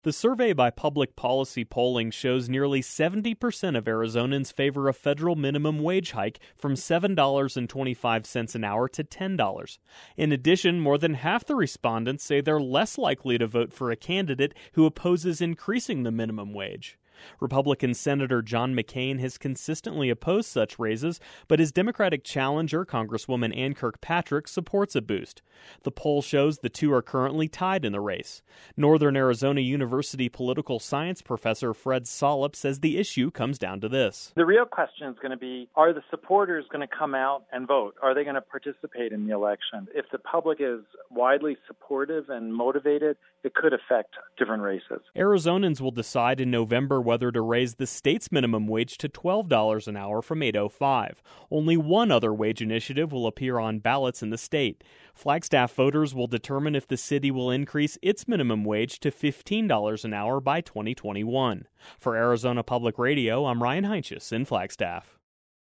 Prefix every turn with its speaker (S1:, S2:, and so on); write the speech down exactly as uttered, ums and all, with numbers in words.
S1: The survey by Public Policy Polling shows nearly seventy percent of Arizonans favor a federal minimum wage hike from seven dollars and twenty-five cents an hour to ten dollars. In addition, more than half the respondents say they're less likely to vote for a candidate who opposes increasing the minimum wage. Republican Senator John McCain has consistently opposed such raises, but his Democratic challenger, Congresswoman Ann Kirkpatrick, supports a boost. The poll shows the two are currently tied in the race. Northern Arizona University political science professor Fred Solip says the issue comes down to this.
S2: The real question is going to be, are the supporters going to come out and vote? Are they going to participate in the election? If the public is widely supportive and motivated, it could affect different races.
S1: Arizonans will decide in November whether to raise the state's minimum wage to twelve dollars an hour from eight oh five. Only one other wage initiative will appear on ballots in the state. Flagstaff voters will determine if the city will increase its minimum wage to fifteen dollars an hour by twenty twenty-one. For Arizona Public Radio, I'm Ryan Heinsius in Flagstaff.